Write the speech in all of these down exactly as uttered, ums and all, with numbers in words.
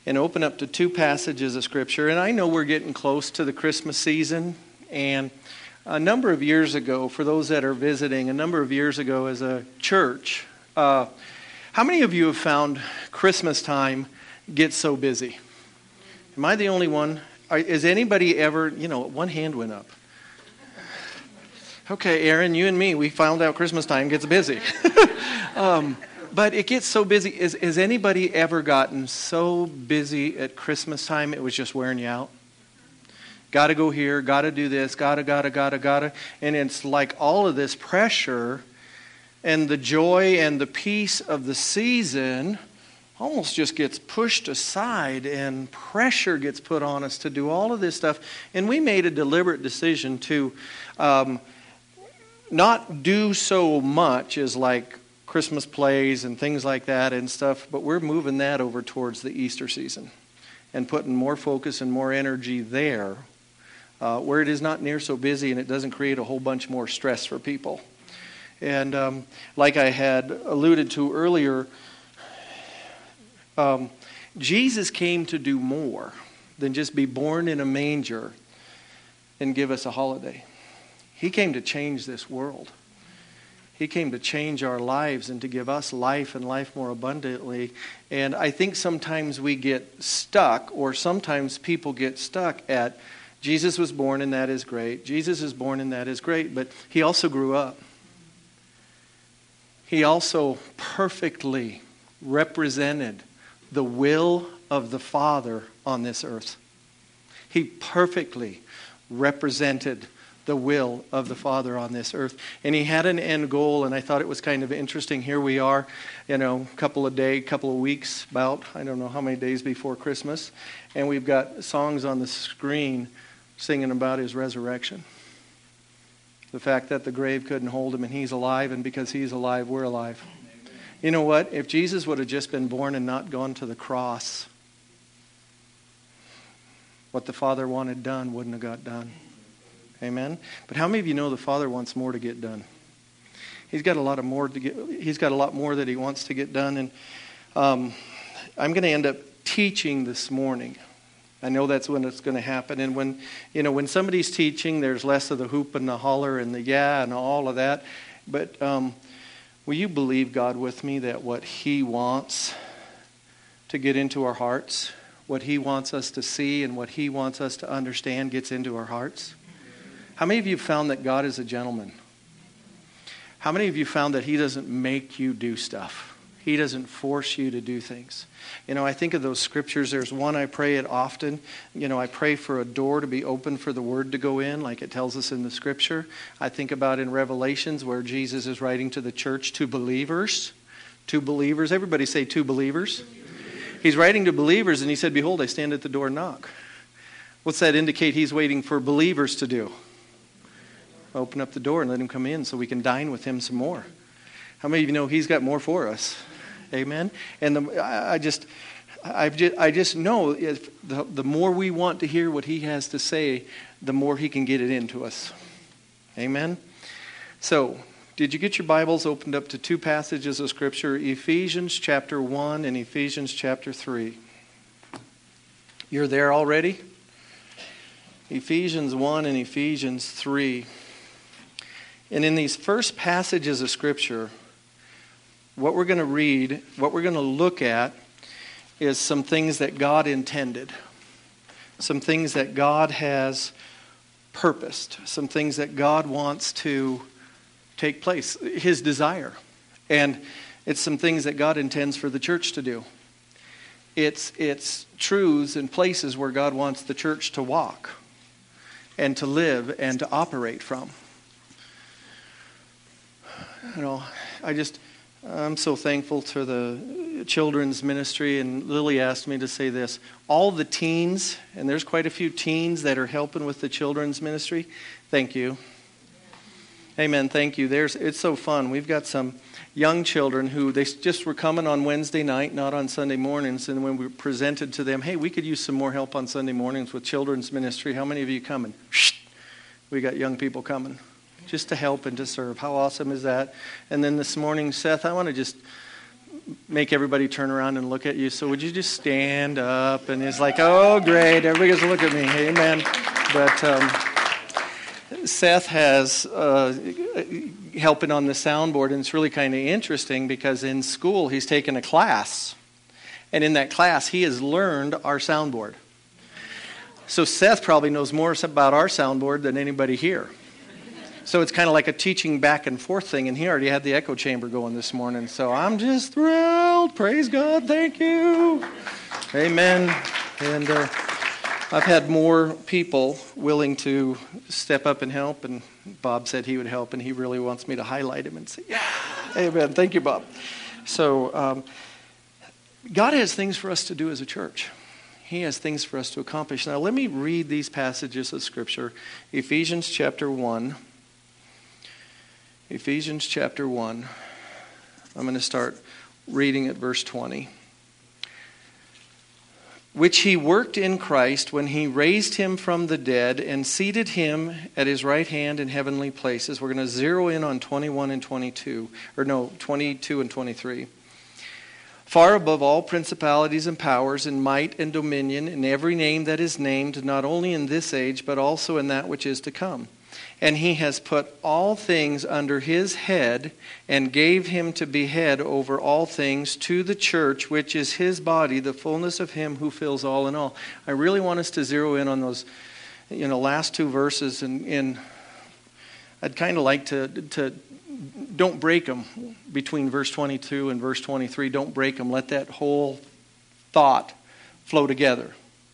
and open up to two passages of Scripture. And I know we're getting close to the Christmas season, and a number of years ago, for those that are visiting, a number of years ago as a church, uh, how many of you have found Christmas time gets so busy? Am I the only one? Are, is anybody ever, you know, one hand went up. Okay, Aaron, you and me, we found out Christmas time gets busy. um, but it gets so busy. Is, has anybody ever gotten so busy at Christmas time it was just wearing you out? Got to go here, got to do this, got to, got to, got to, got to. And it's like all of this pressure and the joy and the peace of the season almost just gets pushed aside, and pressure gets put on us to do all of this stuff. And we made a deliberate decision to um, not do so much as like Christmas plays and things like that and stuff, but we're moving that over towards the Easter season and putting more focus and more energy there. Uh, where it is not near so busy and it doesn't create a whole bunch more stress for people. And um, like I had alluded to earlier, um, Jesus came to do more than just be born in a manger and give us a holiday. He came to change this world. He came to change our lives and to give us life and life more abundantly. And I think sometimes we get stuck, or sometimes people get stuck at Jesus was born and that is great. Jesus is born and that is great. But he also grew up. He also perfectly represented the will of the Father on this earth. He perfectly represented the will of the Father on this earth. And he had an end goal, and I thought it was kind of interesting. Here we are, you know, a couple of days, couple of weeks, about, I don't know how many days before Christmas, and we've got songs on the screen singing about his resurrection. The fact that the grave couldn't hold him and he's alive, and because he's alive, we're alive. Amen. You know what? If Jesus would have just been born and not gone to the cross, what the Father wanted done wouldn't have got done. Amen? But how many of you know the Father wants more to get done? He's got a lot of more to get. He's got a lot more that he wants to get done. And um, I'm going to end up teaching this morning. I know that's when it's going to happen. And when, you know, when somebody's teaching, there's less of the hoop and the holler and the yeah and all of that. But um, will you believe God with me that what he wants to get into our hearts, what he wants us to see and what he wants us to understand gets into our hearts? How many of you found that God is a gentleman? How many of you found that he doesn't make you do stuff? He doesn't force you to do things. You know, I think of those scriptures. There's one I pray it often. You know, I pray for a door to be open for the word to go in, like it tells us in the scripture. I think about in Revelations where Jesus is writing to the church, to believers. To believers. Everybody say to believers. He's writing to believers and he said, behold, I stand at the door and knock. What's that indicate he's waiting for believers to do? Open up the door and let him come in so we can dine with him some more. How many of you know he's got more for us? Amen. And the, I just, I just, I just know if the the more we want to hear what he has to say, the more he can get it into us. Amen. So, did you get your Bibles opened up to two passages of Scripture, Ephesians chapter one and Ephesians chapter three? You're there already? Ephesians one and Ephesians three. And in these first passages of Scripture, what we're going to read, what we're going to look at is some things that God intended. Some things that God has purposed. Some things that God wants to take place. His desire. And it's some things that God intends for the church to do. It's, it's truths and places where God wants the church to walk and to live and to operate from. You know, I just... I'm so thankful to the children's ministry, and Lily asked me to say this. All the teens, and there's quite a few teens that are helping with the children's ministry, thank you. Amen, thank you. There's, it's so fun. We've got some young children who, they just were coming on Wednesday night, not on Sunday mornings, and when we presented to them, hey, we could use some more help on Sunday mornings with children's ministry. How many of you coming? We got young people coming. Just to help and to serve. How awesome is that? And then this morning, Seth, I want to just make everybody turn around and look at you. So would you just stand up? And it's like, oh, great. Everybody gets to look at me. Amen. But um, Seth has uh, helping on the soundboard, and it's really kind of interesting because in school he's taken a class. And in that class, he has learned our soundboard. So Seth probably knows more about our soundboard than anybody here. So it's kind of like a teaching back and forth thing, and he already had the echo chamber going this morning. So I'm just thrilled. Praise God. Thank you. Amen. And uh, I've had more people willing to step up and help, and Bob said he would help, and he really wants me to highlight him and say, yeah. Amen. Thank you, Bob. So um, God has things for us to do as a church. He has things for us to accomplish. Now let me read these passages of Scripture. Ephesians chapter one. Ephesians chapter one. I'm going to start reading at verse twenty. Which he worked in Christ when he raised him from the dead and seated him at his right hand in heavenly places. We're going to zero in on twenty-one and twenty-two. Or no, twenty-two and twenty-three. Far above all principalities and powers and might and dominion and every name that is named, not only in this age, but also in that which is to come. And he has put all things under his head and gave him to be head over all things to the church, which is his body, the fullness of him who fills all in all. I really want us to zero in on those, you know, last two verses. And, and I'd kind of like to, to, don't break them between verse twenty-two and verse twenty-three. Don't break them. Let that whole thought flow together.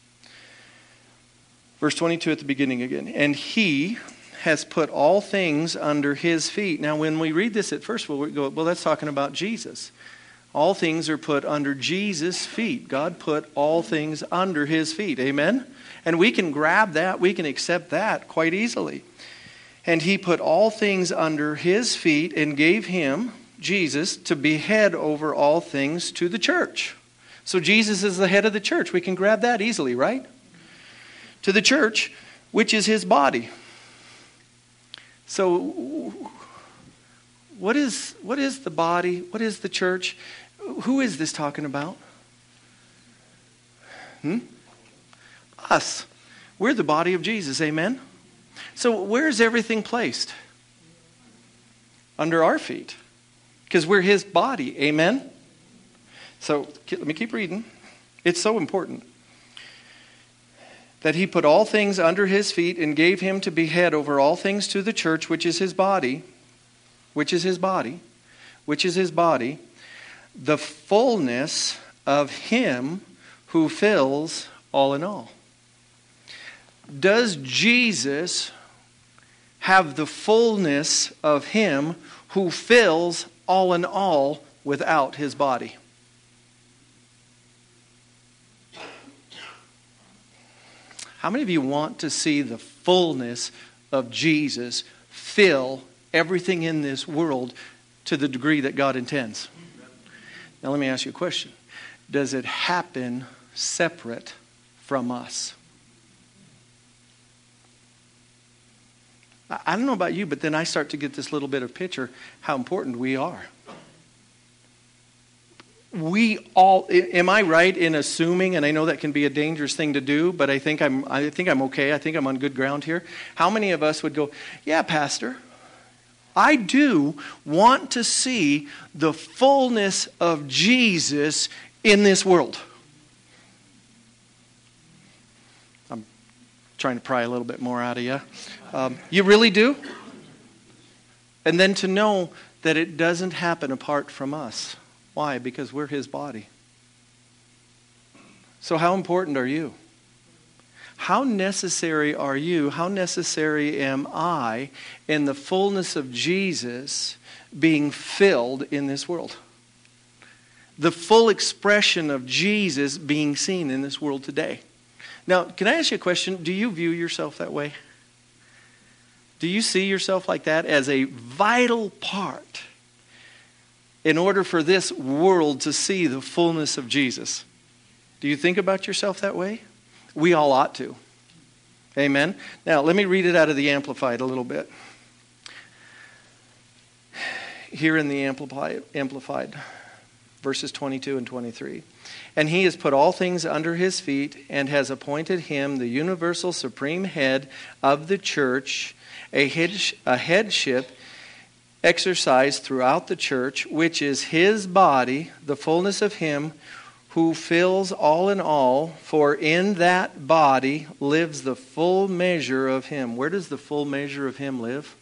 Verse twenty-two at the beginning again. And he has put all things under his feet. Now, when we read this at first, we'll go, well, that's talking about Jesus. All things are put under Jesus' feet. God put all things under his feet. Amen? And we can grab that. We can accept that quite easily. And he put all things under his feet and gave him, Jesus, to be head over all things to the church. So Jesus is the head of the church. We can grab that easily, right? To the church, which is his body. So what is what is the body? What is the church? Who is this talking about? Hmm? Us. We're the body of Jesus, amen? So where's everything placed? Under our feet. Because we're his body, amen? So let me keep reading. It's so important. That he put all things under his feet and gave him to be head over all things to the church, which is his body, which is his body, which is his body, the fullness of him who fills all in all. Does Jesus have the fullness of him who fills all in all without his body? How many of you want to see the fullness of Jesus fill everything in this world to the degree that God intends? Now let me ask you a question. Does it happen separate from us? I don't know about you, but then I start to get this little bit of picture how important we are. We all, am I right in assuming, and I know that can be a dangerous thing to do, but I think I'm I think I'm okay. I think I'm on good ground here. How many of us would go, yeah, Pastor, I do want to see the fullness of Jesus in this world. I'm trying to pry a little bit more out of you. Um, you really do? And then to know that it doesn't happen apart from us. Why? Because we're his body. So how important are you? How necessary are you? How necessary am I in the fullness of Jesus being filled in this world? The full expression of Jesus being seen in this world today. Now, can I ask you a question? Do you view yourself that way? Do you see yourself like that as a vital part in order for this world to see the fullness of Jesus? Do you think about yourself that way? We all ought to. Amen? Now, let me read it out of the Amplified a little bit. Here in the Amplified. Amplified. verses twenty-two and twenty-three. And he has put all things under his feet and has appointed him the universal supreme head of the church, a, head, a headship exercised throughout the church, which is his body, the fullness of him who fills all in all. For in that body lives the full measure of him. Where does the full measure of him live?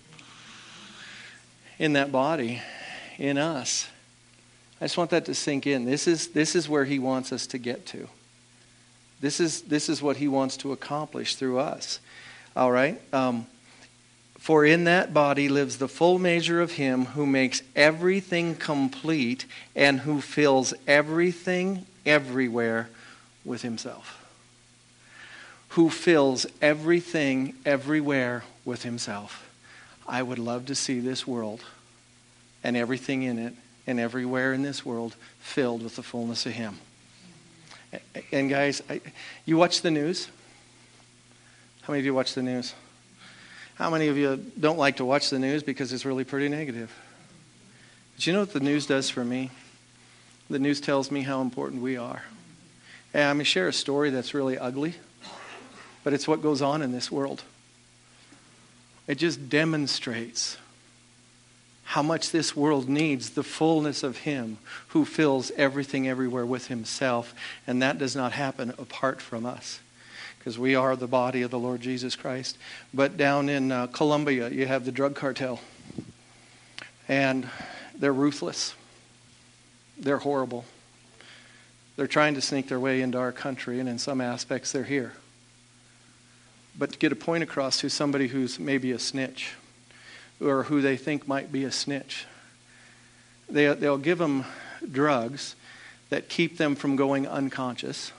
In that body, in us. I just want that to sink in. This is this is where he wants us to get to. This is this is what he wants to accomplish through us. All right? Um, For in that body lives the full measure of him who makes everything complete and who fills everything everywhere with himself. Who fills everything everywhere with himself. I would love to see this world and everything in it and everywhere in this world filled with the fullness of him. And guys, I, you watch the news? How many of you watch the news? How many of you don't like to watch the news because it's really pretty negative? But you know what the news does for me? The news tells me how important we are. And I'm going to share a story that's really ugly, but it's what goes on in this world. It just demonstrates how much this world needs the fullness of him who fills everything everywhere with himself. And that does not happen apart from us, because we are the body of the Lord Jesus Christ. But down in uh, Colombia, you have the drug cartel. And they're ruthless. They're horrible. They're trying to sneak their way into our country, and in some aspects they're here. But to get a point across to somebody who's maybe a snitch, or who they think might be a snitch, they, they'll give them drugs that keep them from going unconscious,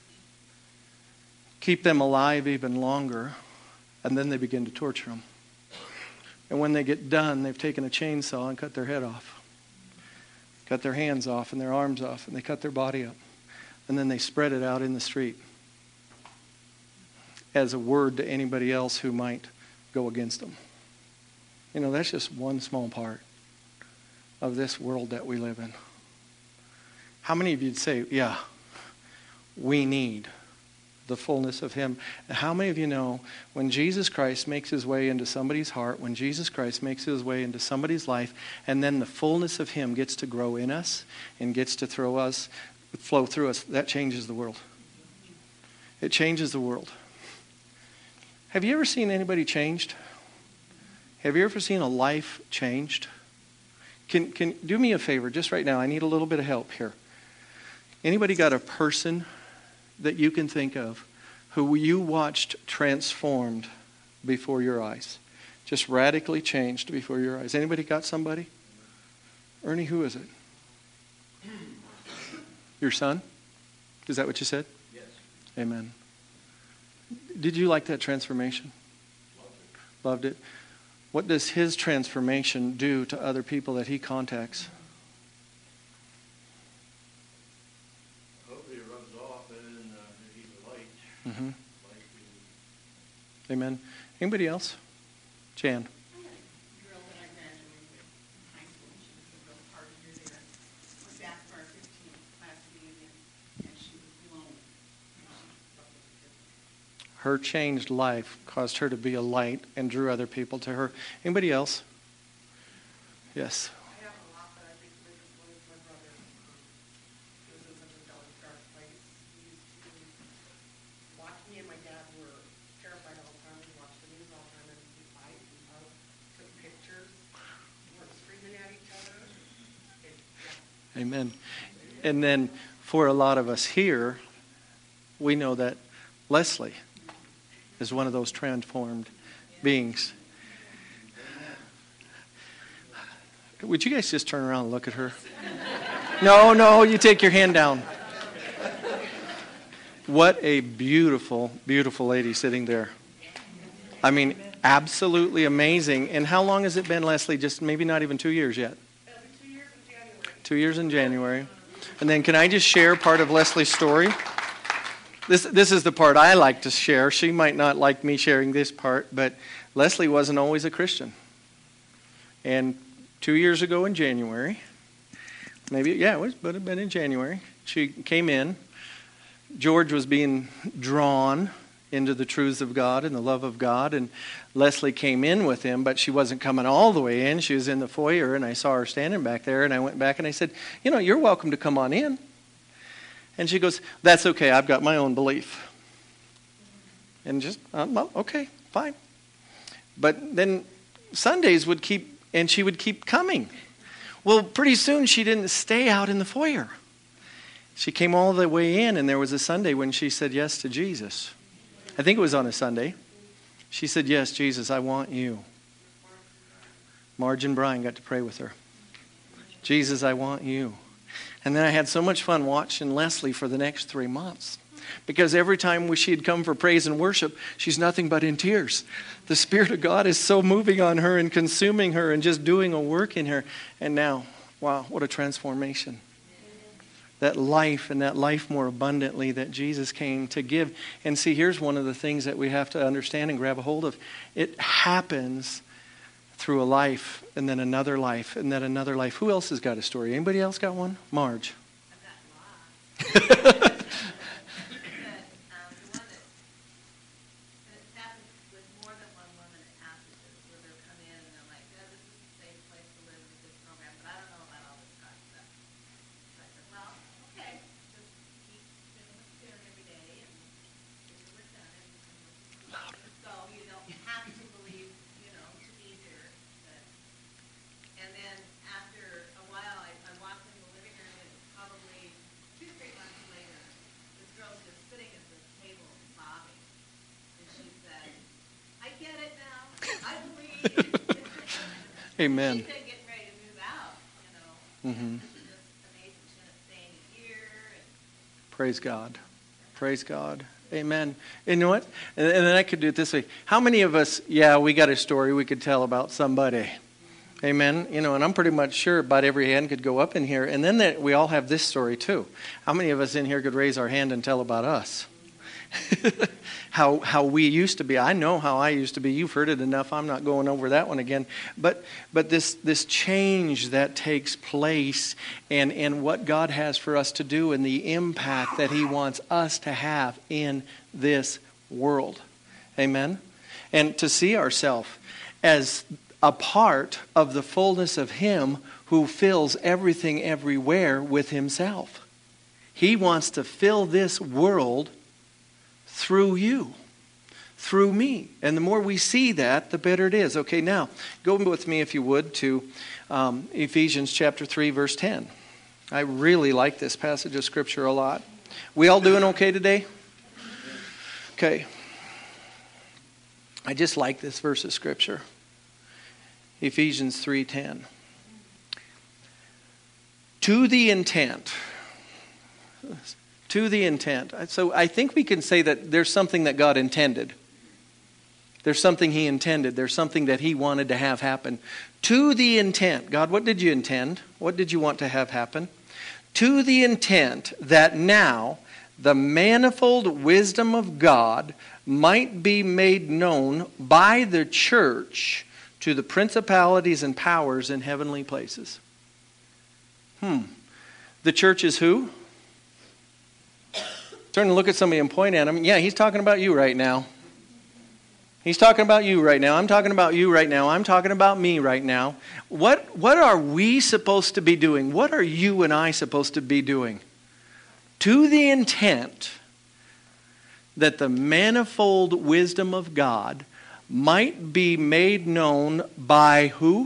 keep them alive even longer, and then they begin to torture them. And when they get done, they've taken a chainsaw and cut their head off, cut their hands off and their arms off, and they cut their body up. And then they spread it out in the street as a word to anybody else who might go against them. You know, that's just one small part of this world that we live in. How many of you'd say, yeah, we need the fullness of him? And how many of you know when Jesus Christ makes his way into somebody's heart, when Jesus Christ makes his way into somebody's life, and then the fullness of him gets to grow in us and gets to throw us, flow through us, that changes the world. It changes the world. Have you ever seen anybody changed? Have you ever seen a life changed? Can can do me a favor just right now. I need a little bit of help here. Anybody got a person that you can think of who you watched transformed before your eyes? Just radically changed before your eyes. Anybody got somebody? Ernie, who is it? Your son? Is that what you said? Yes. Amen. Did you like that transformation? Loved it. Loved it. What does his transformation do to other people that he contacts? Hopefully it rubs off and uh, he's a light. Mm-hmm. Light is- Amen. Anybody else? Jan. I had a girl that I graduated with in high school, and she was a real partier there. Went back for our fifteenth class reunion, and she was blown. And she loved it. Her changed life caused her to be a light and drew other people to her. Anybody else? Yes. I have a lot, but I think the biggest one is my brother. Um, he was in such a dark, dark place. He used to watch me and my dad were terrified all the time. We watched the news all the time, and we fight, we hug, took pictures, we were screaming at each other. It, yeah. Amen. And then for a lot of us here, we know that Leslie is one of those transformed beings. Would you guys just turn around and look at her? No, no, you take your hand down. What a beautiful, beautiful lady sitting there. I mean, absolutely amazing. And how long has it been, Leslie? Just maybe not even two years yet. It'll be two years in January. Two years in January. And then can I just share part of Leslie's story? This this is the part I like to share. She might not like me sharing this part, but Leslie wasn't always a Christian. And two years ago in January, maybe, yeah, it was, but it had been in January. She came in. George was being drawn into the truths of God and the love of God, and Leslie came in with him, but she wasn't coming all the way in. She was in the foyer, and I saw her standing back there, and I went back and I said, you know, you're welcome to come on in. And she goes, that's okay, I've got my own belief. And just, uh, well, okay, fine. But then Sundays would keep, and she would keep coming. Well, pretty soon she didn't stay out in the foyer. She came all the way in, and there was a Sunday when she said yes to Jesus. I think it was on a Sunday. She said, yes, Jesus, I want you. Marge and Brian got to pray with her. Jesus, I want you. And then I had so much fun watching Leslie for the next three months. Because every time she had come for praise and worship, she's nothing but in tears. The Spirit of God is so moving on her and consuming her and just doing a work in her. And now, wow, what a transformation. That life and that life more abundantly that Jesus came to give. And see, here's one of the things that we have to understand and grab a hold of. It happens through a life and then another life and then another life. Who else has got a story? Anybody else got one? Marge. I've got lots. Amen. She's been getting ready to move out, you know. Mm-hmm. This is just amazing. She ended up staying a year. And praise God. Praise God. Amen. And you know what? And, and then I could do it this way. How many of us, yeah, we got a story we could tell about somebody. Amen. You know, and I'm pretty much sure about every hand could go up in here. And then that we all have this story too. How many of us in here could raise our hand and tell about us? how how we used to be. I know how I used to be. You've heard it enough. I'm not going over that one again. But but this this change that takes place and, and what God has for us to do and the impact that He wants us to have in this world. Amen? And to see ourselves as a part of the fullness of Him who fills everything everywhere with Himself. He wants to fill this world through you, through me. And the more we see that, the better it is. Okay, now, go with me, if you would, to um, Ephesians chapter three, verse ten. I really like this passage of Scripture a lot. We all doing okay today? Okay. I just like this verse of Scripture. Ephesians three ten. To the intent... To the intent. So I think we can say that there's something that God intended. There's something He intended. There's something that He wanted to have happen. To the intent. God, what did you intend? What did you want to have happen? To the intent that now the manifold wisdom of God might be made known by the church to the principalities and powers in heavenly places. Hmm. The church is who? Turn and look at somebody and point at him. Yeah, he's talking about you right now. He's talking about you right now. I'm talking about you right now. I'm talking about me right now. What, what are we supposed to be doing? What are you and I supposed to be doing? To the intent that the manifold wisdom of God might be made known by who?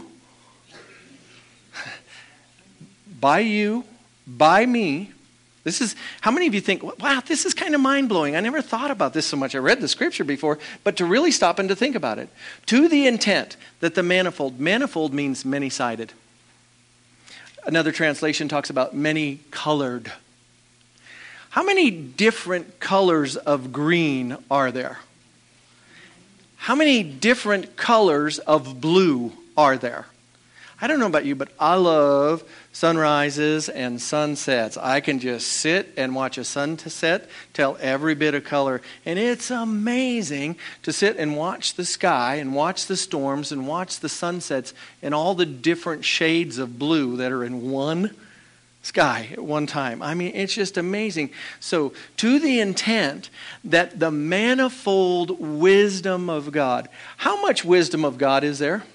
By you, by me. This is, how many of you think, wow, this is kind of mind-blowing. I never thought about this so much. I read the Scripture before, but to really stop and to think about it. To the intent that the manifold, manifold means many-sided. Another translation talks about many-colored. How many different colors of green are there? How many different colors of blue are there? I don't know about you, but I love sunrises and sunsets. I can just sit and watch a sunset, tell every bit of color. And it's amazing to sit and watch the sky and watch the storms and watch the sunsets and all the different shades of blue that are in one sky at one time. I mean, it's just amazing. So, to the intent that the manifold wisdom of God. How much wisdom of God is there?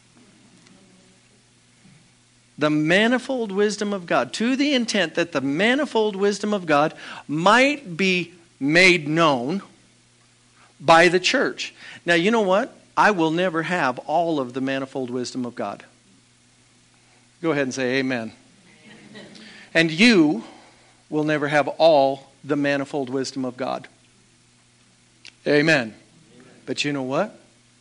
The manifold wisdom of God. To the intent that the manifold wisdom of God might be made known by the church. Now, you know what? I will never have all of the manifold wisdom of God. Go ahead and say amen. And you will never have all the manifold wisdom of God. Amen. Amen. But you know what?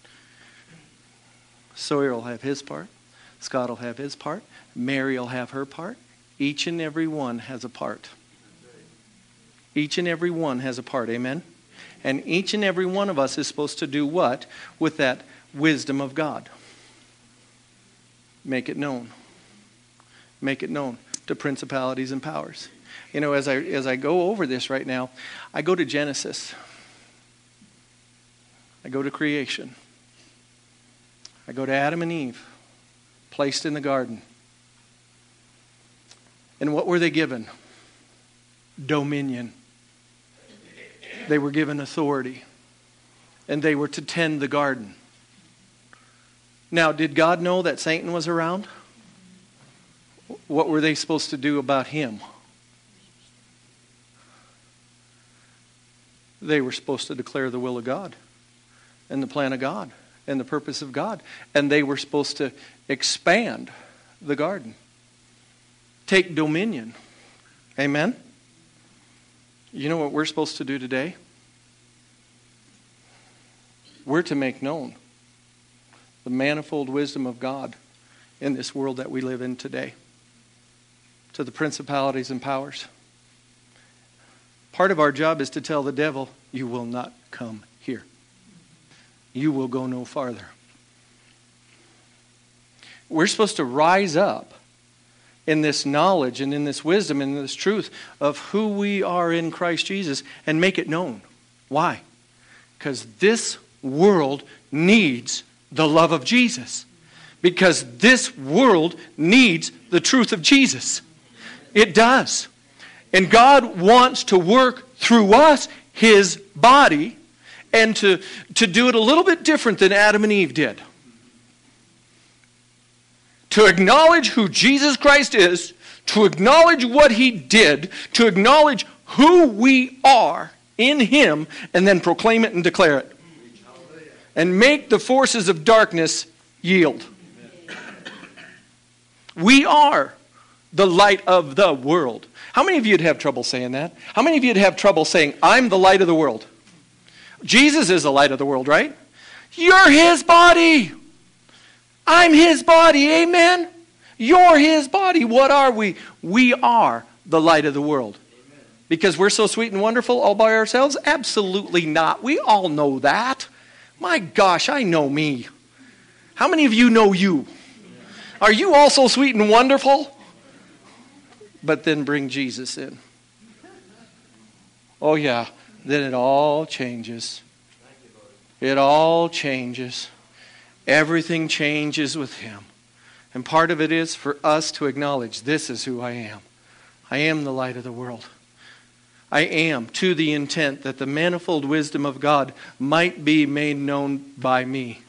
Sawyer will have his part. Scott will have his part. Mary will have her part. Each and every one has a part. Each and every one has a part. Amen. And each and every one of us is supposed to do what with that wisdom of God? Make it known. Make it known to principalities and powers. You know, as I as I go over this right now, I go to Genesis. I go to creation. I go to Adam and Eve, placed in the garden. And what were they given? Dominion. They were given authority. And they were to tend the garden. Now, did God know that Satan was around? What were they supposed to do about him? They were supposed to declare the will of God and the plan of God and the purpose of God. And they were supposed to expand the garden. Take dominion. Amen? You know what we're supposed to do today? We're to make known the manifold wisdom of God in this world that we live in today to the principalities and powers. Part of our job is to tell the devil, you will not come here. You will go no farther. We're supposed to rise up in this knowledge and in this wisdom and in this truth of who we are in Christ Jesus and make it known. Why? Because this world needs the love of Jesus. Because this world needs the truth of Jesus. It does. And God wants to work through us, His body, and to, to do it a little bit different than Adam and Eve did. To acknowledge who Jesus Christ is, to acknowledge what He did, to acknowledge who we are in Him, and then proclaim it and declare it. And make the forces of darkness yield. We are the light of the world. How many of you would have trouble saying that? How many of you would have trouble saying, I'm the light of the world? Jesus is the light of the world, right? You're His body. I'm His body. Amen? You're His body. What are we? We are the light of the world. Amen. Because we're so sweet and wonderful all by ourselves? Absolutely not. We all know that. My gosh, I know me. How many of you know you? Are you also sweet and wonderful? But then bring Jesus in. Oh yeah, then it all changes. It all changes. Everything changes with Him. And part of it is for us to acknowledge, this is who I am. I am the light of the world. I am to the intent that the manifold wisdom of God might be made known by me.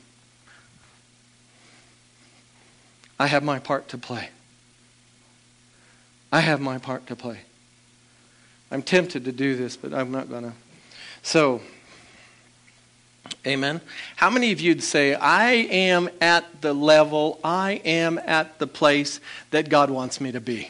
I have my part to play. I have my part to play. I'm tempted to do this, but I'm not going to. So, amen. How many of you'd say, I am at the level, I am at the place that God wants me to be?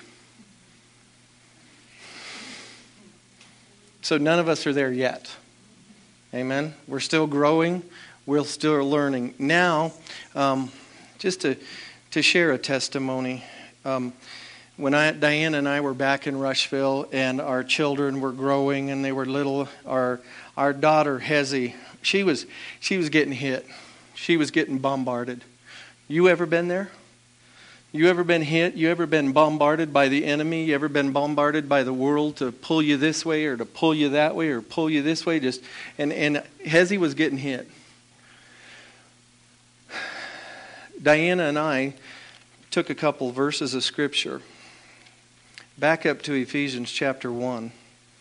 So none of us are there yet. Amen. We're still growing. We're still learning. Now, um, just to, to share a testimony. Um, when I, Diane and I were back in Rushville and our children were growing and they were little, our our daughter, Hezzy, she was she was getting hit. She was getting bombarded. You ever been there? You ever been hit? You ever been bombarded by the enemy? You ever been bombarded by the world to pull you this way or to pull you that way or pull you this way? Just and, and Hezzy was getting hit. Diana and I took a couple verses of Scripture Back up to Ephesians chapter one.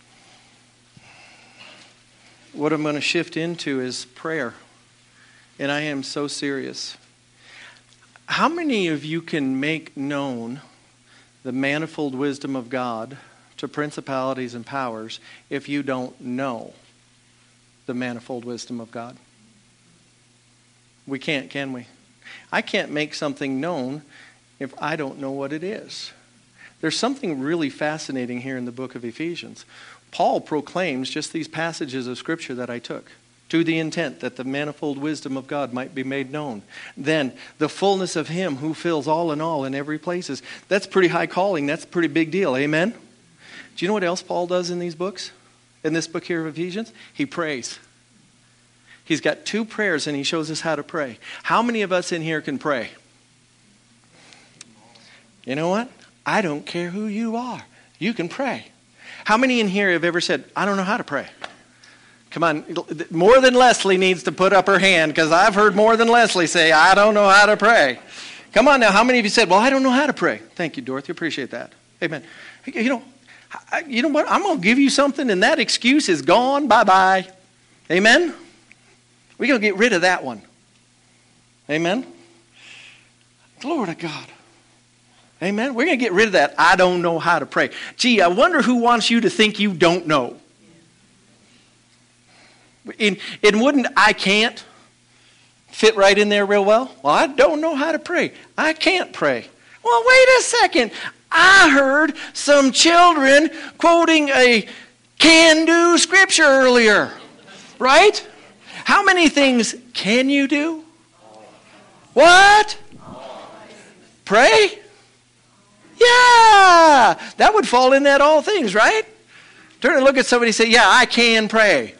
What I'm going to shift into is prayer. And I am so serious. How many of you can make known the manifold wisdom of God to principalities and powers if you don't know the manifold wisdom of God? We can't, can we? I can't make something known if I don't know what it is. There's something really fascinating here in the book of Ephesians. Paul proclaims just these passages of Scripture that I took, to the intent that the manifold wisdom of God might be made known. Then, the fullness of Him who fills all in all in every places. That's pretty high calling. That's a pretty big deal. Amen? Do you know what else Paul does in these books? In this book here of Ephesians? He prays. He's got two prayers and he shows us how to pray. How many of us in here can pray? You know what? I don't care who you are. You can pray. How many in here have ever said, I don't know how to pray? Come on, more than Leslie needs to put up her hand because I've heard more than Leslie say, I don't know how to pray. Come on now, how many of you said, well, I don't know how to pray? Thank you, Dorothy. Appreciate that. Amen. You know, I, you know what? I'm going to give you something and that excuse is gone. Bye-bye. Amen? We're going to get rid of that one. Amen? Glory to God. Amen? We're going to get rid of that, I don't know how to pray. Gee, I wonder who wants you to think you don't know. And, and wouldn't I can't fit right in there real well? Well, I don't know how to pray. I can't pray. Well, wait a second. I heard some children quoting a can-do scripture earlier. Right? How many things can you do? What? Pray? Yeah! That would fall in that all things, right? Turn and look at somebody and say, yeah, I can pray.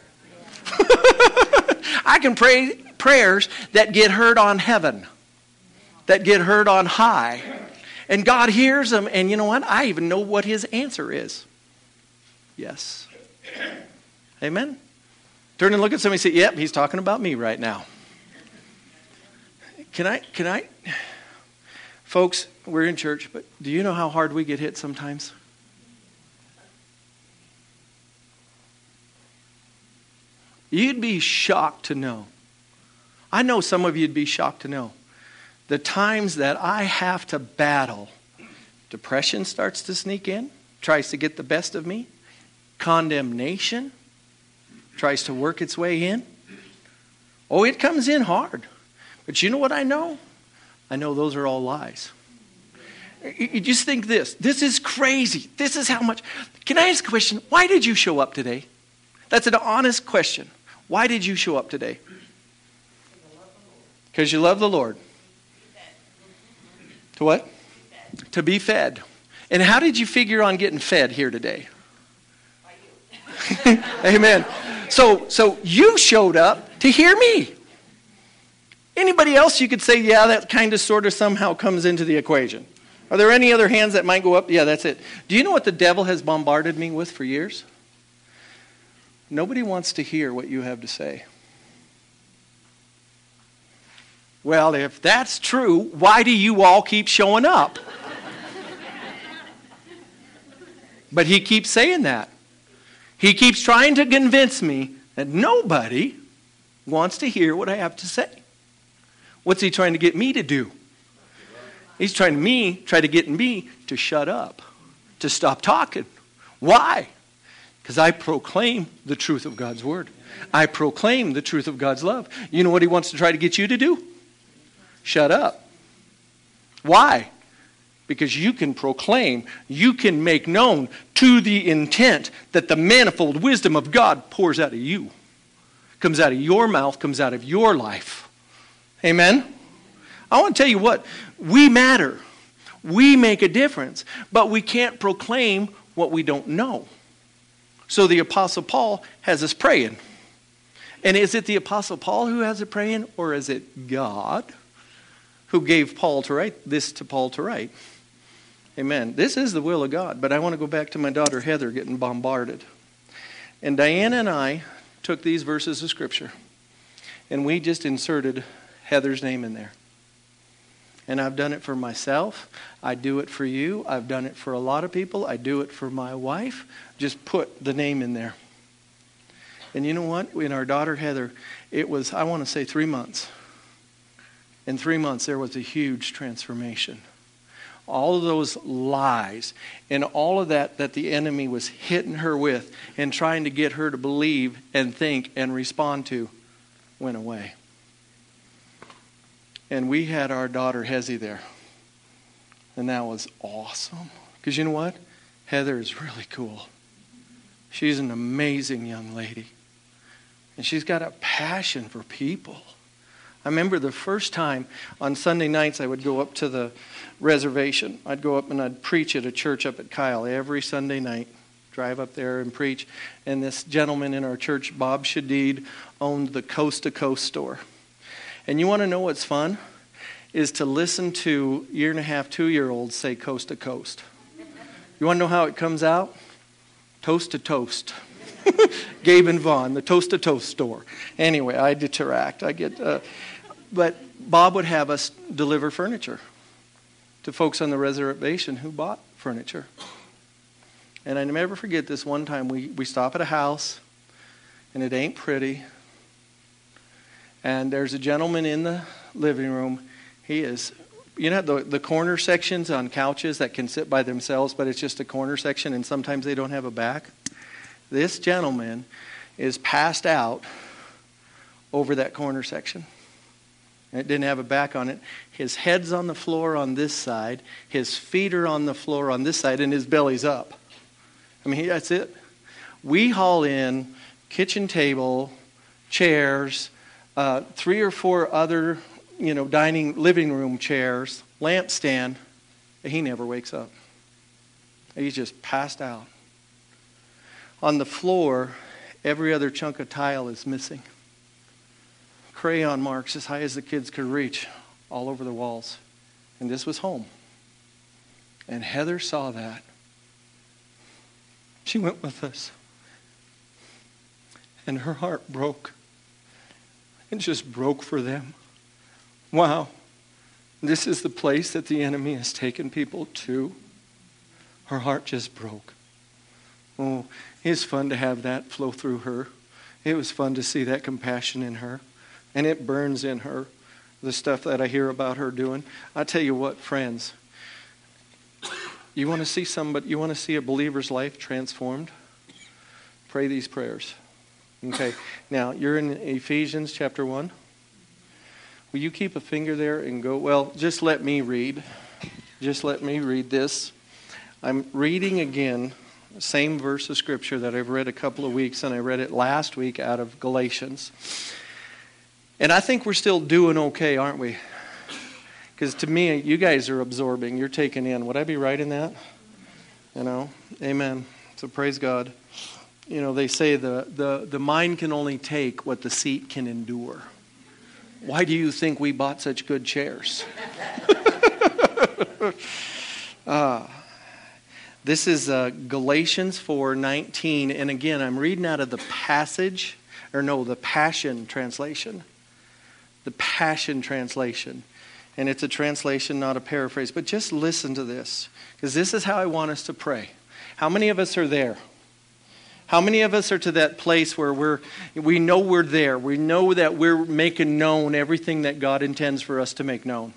I can pray prayers that get heard on heaven, that get heard on high. And God hears them, and you know what? I even know what His answer is. Yes. Amen? Turn and look at somebody and say, yep, he's talking about me right now. Can I, can I, folks, we're in church, but do you know how hard we get hit sometimes? You'd be shocked to know. I know some of you'd be shocked to know. The times that I have to battle, depression starts to sneak in, tries to get the best of me. Condemnation tries to work its way in. Oh, it comes in hard. But you know what I know? I know those are all lies. You just think this. This is crazy. This is how much. Can I ask a question? Why did you show up today? That's an honest question. Why did you show up today? Because you love the Lord. To what? To be fed. And how did you figure on getting fed here today? Amen. So, so you showed up to hear me. Anybody else you could say, yeah, that kind of sort of somehow comes into the equation. Are there any other hands that might go up? Yeah, that's it. Do you know what the devil has bombarded me with for years? Nobody wants to hear what you have to say. Well, if that's true, why do you all keep showing up? But he keeps saying that. He keeps trying to convince me that nobody wants to hear what I have to say. What's he trying to get me to do? He's trying to me, try to get me to shut up, to stop talking. Why? Because I proclaim the truth of God's word. I proclaim the truth of God's love. You know what he wants to try to get you to do? Shut up. Why? Because you can proclaim, you can make known to the intent that the manifold wisdom of God pours out of you. Comes out of your mouth, comes out of your life. Amen? I want to tell you what, we matter. We make a difference, but we can't proclaim what we don't know. So the Apostle Paul has us praying. And is it the Apostle Paul who has it praying, or is it God who gave Paul to write this to Paul to write? Amen. This is the will of God, but I want to go back to my daughter Heather getting bombarded. And Diana and I took these verses of Scripture, and we just inserted Heather's name in there. And I've done it for myself. I do it for you. I've done it for a lot of people. I do it for my wife. Just put the name in there. And you know what? In our daughter Heather, it was, I want to say, three months. In three months, there was a huge transformation. All of those lies and all of that that the enemy was hitting her with and trying to get her to believe and think and respond to went away. And we had our daughter Hezzy there. And that was awesome. Because you know what? Heather is really cool. She's an amazing young lady. And she's got a passion for people. I remember the first time on Sunday nights I would go up to the reservation. I'd go up and I'd preach at a church up at Kyle every Sunday night. Drive up there and preach. And this gentleman in our church, Bob Shadid, owned the Coast to Coast store. And you want to know what's fun? Is to listen to year and a half, two-year-olds say coast to coast. You want to know how it comes out? Toast to toast. Gabe and Vaughn, the Toast to Toast store. Anyway, I detract. I get, uh, but Bob would have us deliver furniture to folks on the reservation who bought furniture. And I never forget this one time. We, we stop at a house, and it ain't pretty. And there's a gentleman in the living room. He is, you know, the, the corner sections on couches that can sit by themselves, but it's just a corner section, and sometimes they don't have a back. This gentleman is passed out over that corner section. It didn't have a back on it. His head's on the floor on this side. His feet are on the floor on this side, and his belly's up. I mean, that's it. We haul in kitchen table, chairs, uh, three or four other, you know, dining living room chairs, lampstand. He never wakes up. He's just passed out. On the floor, every other chunk of tile is missing. Crayon marks as high as the kids could reach all over the walls. And this was home. And Heather saw that. She went with us. And her heart broke. It just broke for them. Wow. This is the place that the enemy has taken people to. Her heart just broke. Oh, it's fun to have that flow through her. It was fun to see that compassion in her. And it burns in her, the stuff that I hear about her doing. I tell you what, friends, you want to see somebody, you want to see a believer's life transformed? Pray these prayers. Okay, now you're in Ephesians chapter one. Will you keep a finger there and go, well, just let me read. Just let me read this. I'm reading again the same verse of Scripture that I've read a couple of weeks, and I read it last week out of Galatians. And I think we're still doing okay, aren't we? Because to me, you guys are absorbing. You're taking in. Would I be right in that? You know? Amen. So praise God. You know, they say the, the, the mind can only take what the seat can endure. Why do you think we bought such good chairs? uh, this is uh, Galatians four nineteen. And again, I'm reading out of the passage, or no, the Passion Translation. The Passion Translation. And it's a translation, not a paraphrase. But just listen to this, because this is how I want us to pray. How many of us are there? How many of us are to that place where we're, we know we're there. We know that we're making known everything that God intends for us to make known.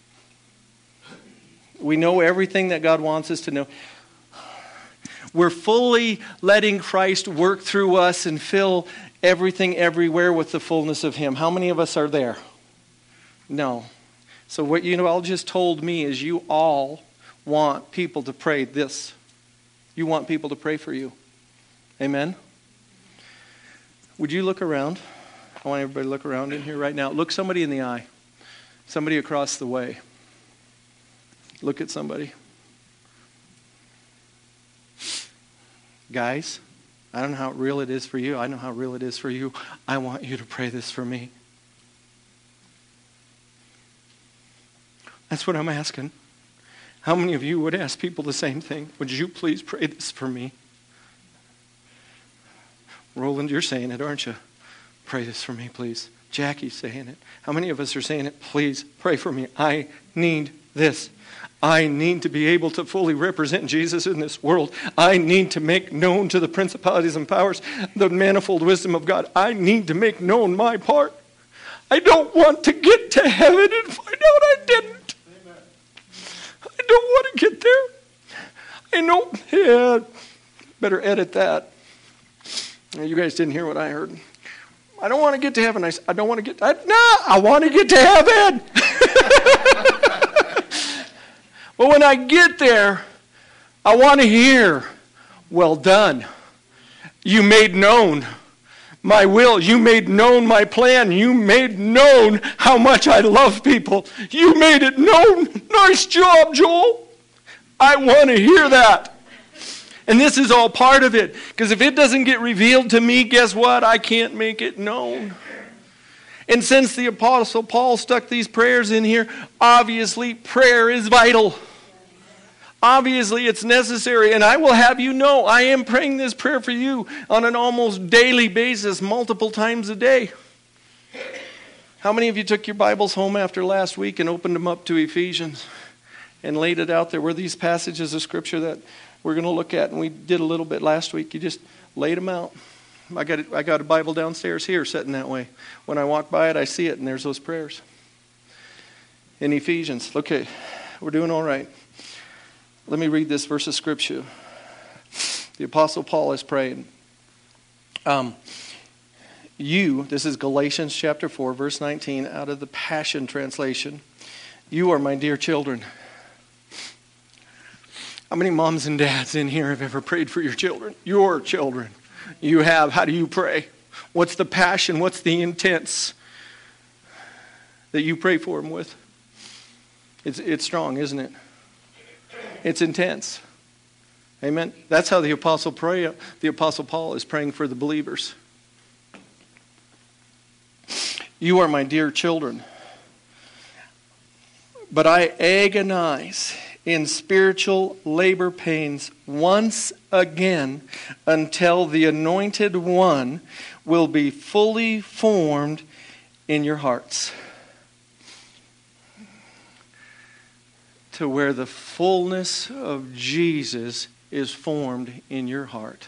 We know everything that God wants us to know. We're fully letting Christ work through us and fill everything everywhere with the fullness of Him. How many of us are there? No. So what you all just told me is you all want people to pray this. You want people to pray for you. Amen? Would you look around? I want everybody to look around in here right now. Look somebody in the eye. Somebody across the way. Look at somebody. Guys, I don't know how real it is for you. I know how real it is for you. I want you to pray this for me. That's what I'm asking. How many of you would ask people the same thing? Would you please pray this for me? Roland, you're saying it, aren't you? Pray this for me, please. Jackie's saying it. How many of us are saying it? Please pray for me. I need this. I need to be able to fully represent Jesus in this world. I need to make known to the principalities and powers the manifold wisdom of God. I need to make known my part. I don't want to get to heaven and find out I didn't. Amen. I don't want to get there. I know. Yeah, better edit that. You guys didn't hear what I heard. I don't want to get to heaven. I, I don't want to get. I, no, I want to get to heaven. But when I get there, I want to hear, well done. You made known my will. You made known my plan. You made known how much I love people. You made it known. Nice job, Joel. I want to hear that. And this is all part of it. Because if it doesn't get revealed to me, guess what? I can't make it known. And since the Apostle Paul stuck these prayers in here, obviously prayer is vital. Obviously it's necessary. And I will have you know, I am praying this prayer for you on an almost daily basis, multiple times a day. How many of you took your Bibles home after last week and opened them up to Ephesians and laid it out there? Were these passages of Scripture that we're going to look at, and we did a little bit last week? You just laid them out. I got it, I got a Bible downstairs here sitting that way. When I walk by it, I see it, and there's those prayers. In Ephesians. Okay, we're doing all right. Let me read this verse of Scripture. The Apostle Paul is praying. Um, you, this is Galatians chapter four, verse nineteen, out of the Passion Translation. You are my dear children. How many moms and dads in here have ever prayed for your children? Your children. You have. How do you pray? What's the passion? What's the intents that you pray for them with? It's, it's strong, isn't it? It's intense. Amen. That's how the Apostle pray. The Apostle Paul is praying for the believers. You are my dear children, but I agonize in spiritual labor pains once again until the Anointed One will be fully formed in your hearts, to where the fullness of Jesus is formed in your heart.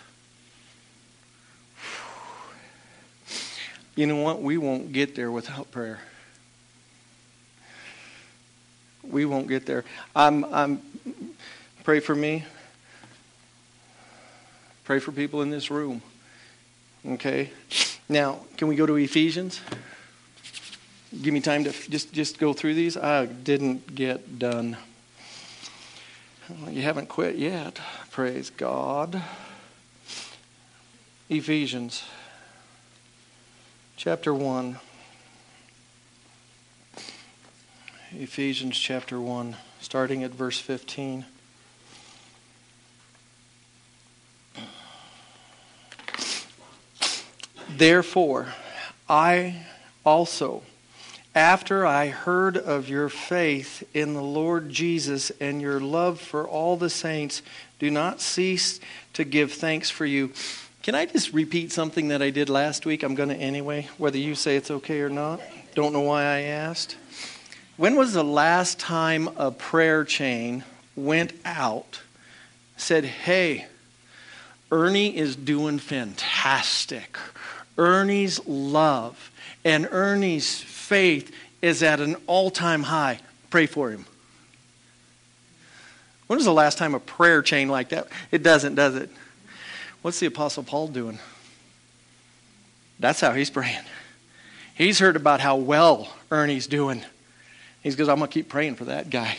You know what? We won't get there without prayer. We won't get there. I'm, I'm, pray for me. Pray for people in this room. Okay? Now, can we go to Ephesians? Give me time to just, just go through these. I didn't get done. Well, you haven't quit yet. Praise God. Ephesians chapter one. Ephesians chapter one, starting at verse fifteen. Therefore, I also, after I heard of your faith in the Lord Jesus and your love for all the saints, do not cease to give thanks for you. Can I just repeat something that I did last week? I'm going to anyway, whether you say it's okay or not. Don't know why I asked. When was the last time a prayer chain went out, said, hey, Ernie is doing fantastic. Ernie's love and Ernie's faith is at an all-time high. Pray for him. When was the last time a prayer chain like that? It doesn't, does it? What's the Apostle Paul doing? That's how he's praying. He's heard about how well Ernie's doing. He goes, I'm going to keep praying for that guy.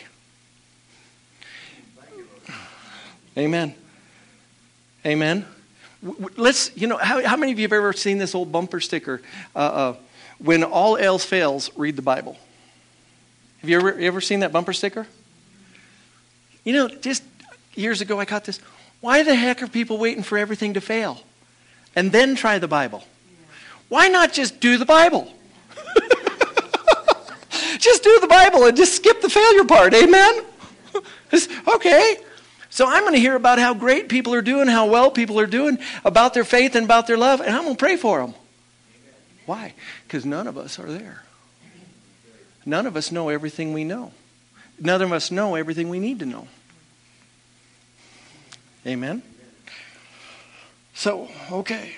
Amen. Amen. Let's, you know, how, how many of you have ever seen this old bumper sticker? Uh, uh, when all else fails, read the Bible. Have you ever, you ever seen that bumper sticker? You know, just years ago I caught this. Why the heck are people waiting for everything to fail and then try the Bible? Why not just do the Bible? Just do the Bible and just skip the failure part. Amen? Okay. So I'm going to hear about how great people are doing, how well people are doing, about their faith and about their love, and I'm going to pray for them. Why? Because none of us are there. None of us know everything we know. None of us know everything we need to know. Amen? So, okay.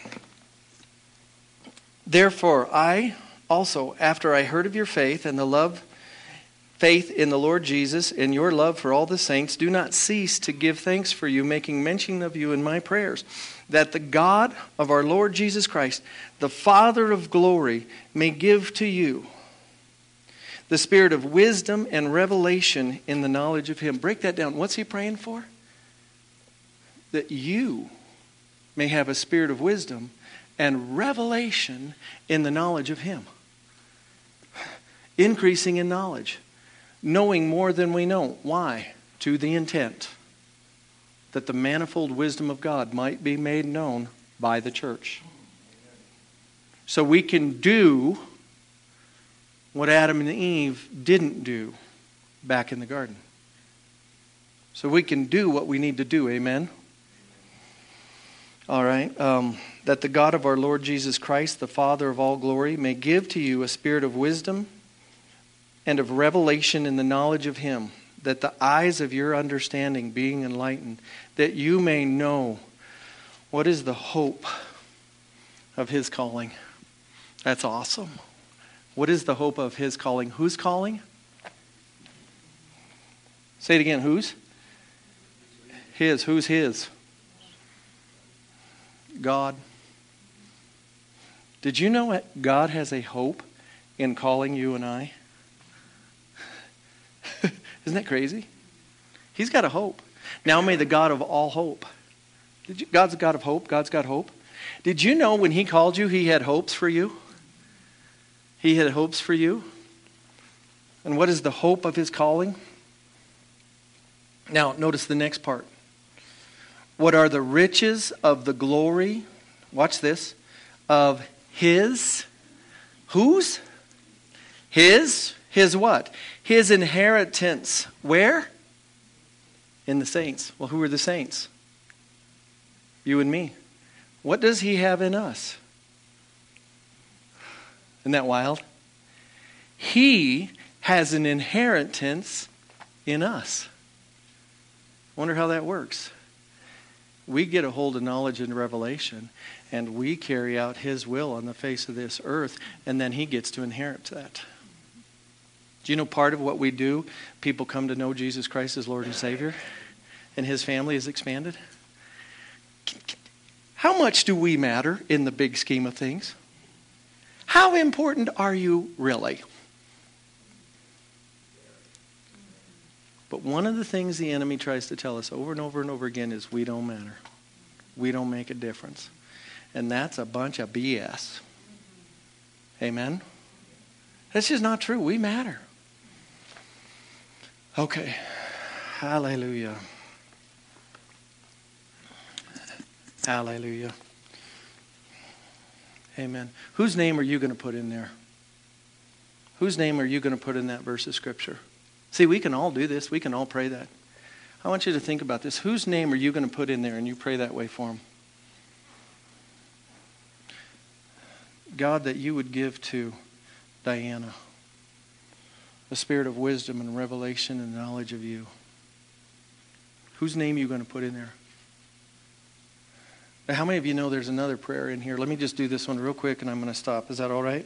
Therefore, I also, after I heard of your faith and the love, faith in the Lord Jesus and your love for all the saints, do not cease to give thanks for you, making mention of you in my prayers, that the God of our Lord Jesus Christ, the Father of glory, may give to you the spirit of wisdom and revelation in the knowledge of him. Break that down. What's he praying for? That you may have a spirit of wisdom and revelation in the knowledge of him. Increasing in knowledge. Knowing more than we know. Why? To the intent that the manifold wisdom of God might be made known by the church. So we can do what Adam and Eve didn't do back in the garden. So we can do what we need to do. Amen? All right. Um, that the God of our Lord Jesus Christ, the Father of all glory, may give to you a spirit of wisdom and of revelation in the knowledge of him, that the eyes of your understanding being enlightened, that you may know what is the hope of his calling. That's awesome. What is the hope of his calling? Who's calling? Say it again. Whose? His. Who's his? God. Did you know that God has a hope in calling you and I? Isn't that crazy? He's got a hope. Now may the God of all hope. Did you, God's a God of hope. God's got hope. Did you know when he called you, he had hopes for you? He had hopes for you. And what is the hope of his calling? Now, notice the next part. What are the riches of the glory, watch this, of his, whose? His, his what? His inheritance. Where? In the saints. Well, who are the saints? You and me. What does he have in us? Isn't that wild? He has an inheritance in us. Wonder how that works. We get a hold of knowledge and revelation, and we carry out his will on the face of this earth, and then he gets to inherit that. Do you know part of what we do, people come to know Jesus Christ as Lord and Savior, and his family is expanded? How much do we matter in the big scheme of things? How important are you really? But one of the things the enemy tries to tell us over and over and over again is we don't matter. We don't make a difference. And that's a bunch of B S. Amen? That's just not true. We matter. Okay. Hallelujah. Hallelujah. Amen. Whose name are you going to put in there? Whose name are you going to put in that verse of Scripture? See, we can all do this. We can all pray that. I want you to think about this. Whose name are you going to put in there and you pray that way for them? God, that you would give to Diana a spirit of wisdom and revelation and knowledge of you. Whose name are you going to put in there? Now, how many of you know there's another prayer in here? Let me just do this one real quick and I'm going to stop. Is that all right?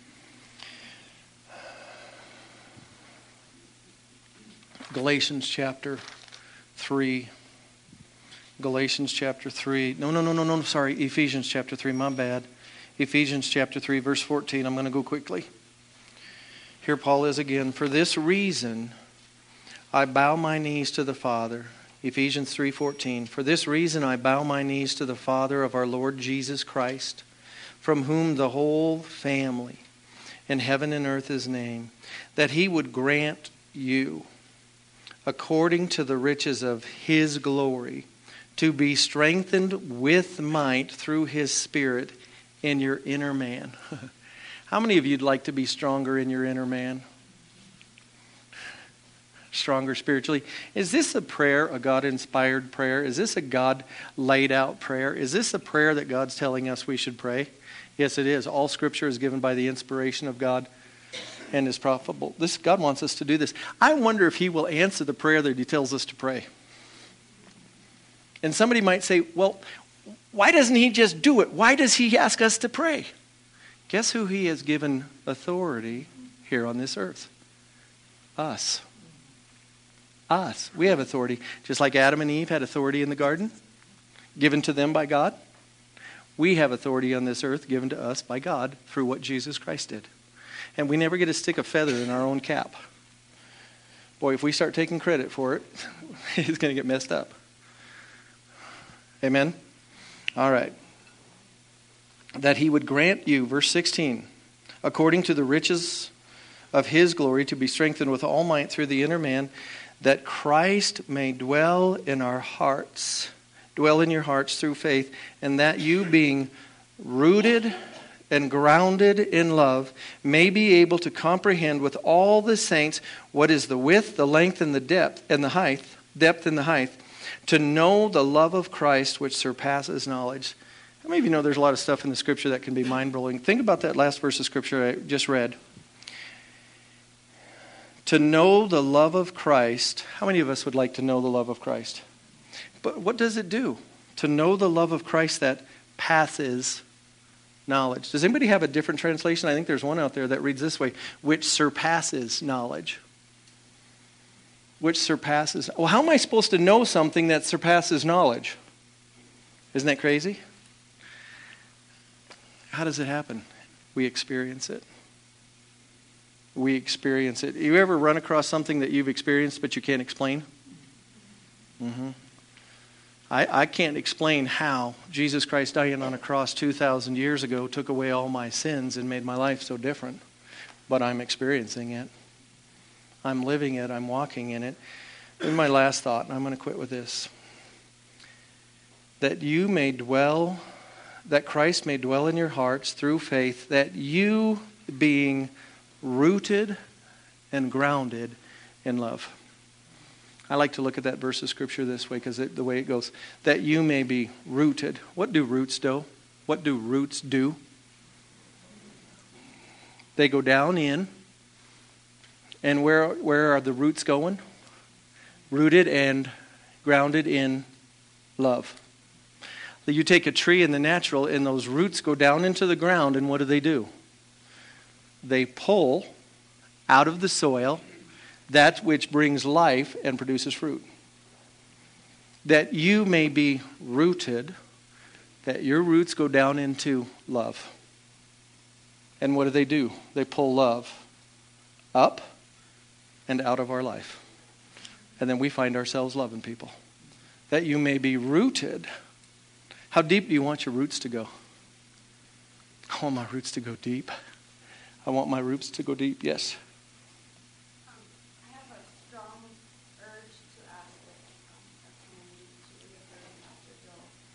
Galatians chapter three. Galatians chapter three. No, no, no, no, no, sorry. Ephesians chapter three. My bad. Ephesians chapter three, verse fourteen. I'm going to go quickly. Here Paul is again. For this reason, I bow my knees to the Father. Ephesians three fourteen. For this reason, I bow my knees to the Father of our Lord Jesus Christ, from whom the whole family in heaven and earth is named, that he would grant you, according to the riches of his glory, to be strengthened with might through his Spirit in your inner man. How many of you'd like to be stronger in your inner man? Stronger spiritually. Is this a prayer, a God-inspired prayer? Is this a God-laid out prayer? Is this a prayer that God's telling us we should pray? Yes, it is. All Scripture is given by the inspiration of God and is profitable. This God wants us to do this. I wonder if He will answer the prayer that He tells us to pray. And somebody might say, well, why doesn't He just do it? Why does He ask us to pray? Guess who He has given authority here on this earth? Us. Us. We have authority. Just like Adam and Eve had authority in the garden, given to them by God. We have authority on this earth given to us by God through what Jesus Christ did. And we never get to stick a feather in our own cap. Boy, if we start taking credit for it, it's going to get messed up. Amen? All right. That He would grant you, verse sixteen, according to the riches of His glory, to be strengthened with all might through the inner man, that Christ may dwell in our hearts, dwell in your hearts through faith, and that you, being rooted and grounded in love, may be able to comprehend with all the saints what is the width, the length, and the depth, and the height, depth and the height, to know the love of Christ which surpasses knowledge. How many of you know there's a lot of stuff in the Scripture that can be mind-blowing? Think about that last verse of Scripture I just read. To know the love of Christ. How many of us would like to know the love of Christ? But what does it do? To know the love of Christ that passes knowledge. Does anybody have a different translation? I think there's one out there that reads this way, which surpasses knowledge. Which surpasses. Well, how am I supposed to know something that surpasses knowledge? Isn't that crazy? How does it happen? We experience it. We experience it. You ever run across something that you've experienced but you can't explain? Mm-hmm. I, I can't explain how Jesus Christ dying on a cross two thousand years ago took away all my sins and made my life so different. But I'm experiencing it. I'm living it. I'm walking in it. And my last thought, and I'm going to quit with this. That you may dwell, that Christ may dwell in your hearts through faith, that you being rooted and grounded in love. I like to look at that verse of Scripture this way because the way it goes, that you may be rooted. What do roots do? What do roots do? They go down in. And where, where are the roots going? Rooted and grounded in love. You take a tree in the natural and those roots go down into the ground, and what do they do? They pull out of the soil that which brings life and produces fruit. That you may be rooted, that your roots go down into love. And what do they do? They pull love up and out of our life. And then we find ourselves loving people. That you may be rooted. How deep do you want your roots to go? I want my roots to go deep. I want my roots to go deep, yes.